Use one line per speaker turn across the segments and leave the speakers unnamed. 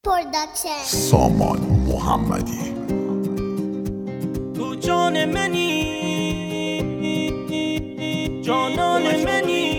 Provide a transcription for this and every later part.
پروداکشن.
سامان محمدی.
تو جان منی، جانان منی.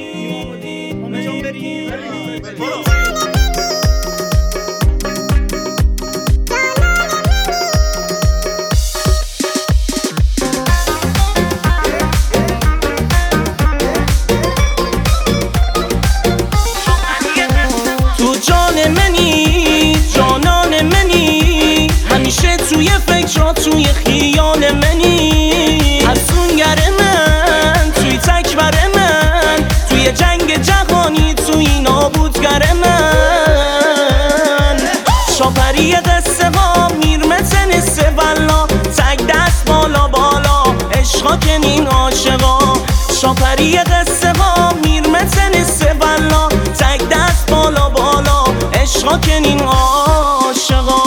تو جان منی، جانان منی، همیشه توی فکرات، توی خیال منی، افسونگر من، توی تکبر من، توی جنگ جهانی، توی نابودگر من. شاپری قصه ها، میرمتن سوالا، تک دست بالا بالا، عشقا کنین عاشقا. شاپری قصه ها، میرمتن سوالا، تک دست بالا بالا، عشقا کنین عاشقا.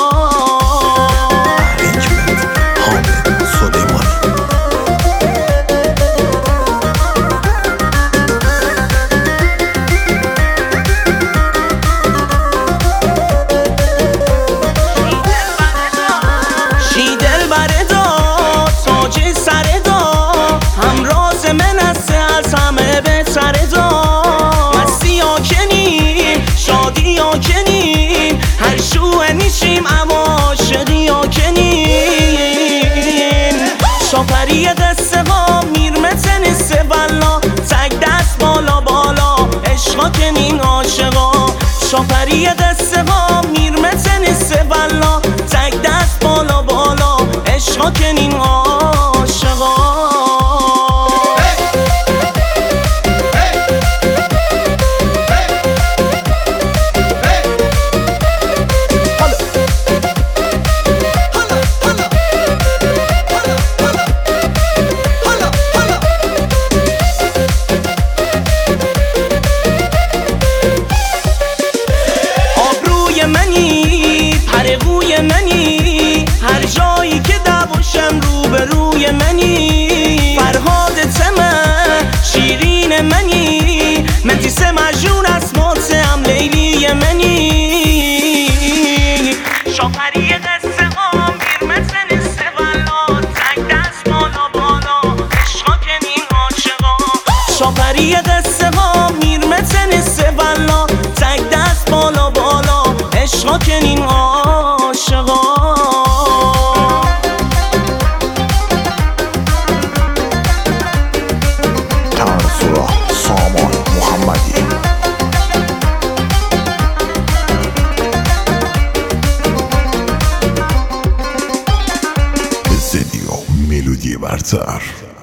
هر شوه نیشیم اما عاشقی ها کنیم. شاپری قصه ها، میرمتن سوالا، تک دست بالا بالا، عشقا کنین عاشقا. شاپری قصه ها، میرمتن سوالا، تک دست بالا بالا، عشقا کنین عاشقا. منی هر جایی که دواشم روبروی منی. فرهاد تمه شیرین منی، مدیس مجنون اسمات هم لیلی منی. شاپری قصه ها، میرمتن استقلا، تک دست بالا بالا، عشقا کنین عاشقا. شاپری قصه ها، میرمتن استقلا، تک دست بالا بالا، عشقا کنین عاشقا.
تنظورا سامان محمدی. زدی و ملودی برتر.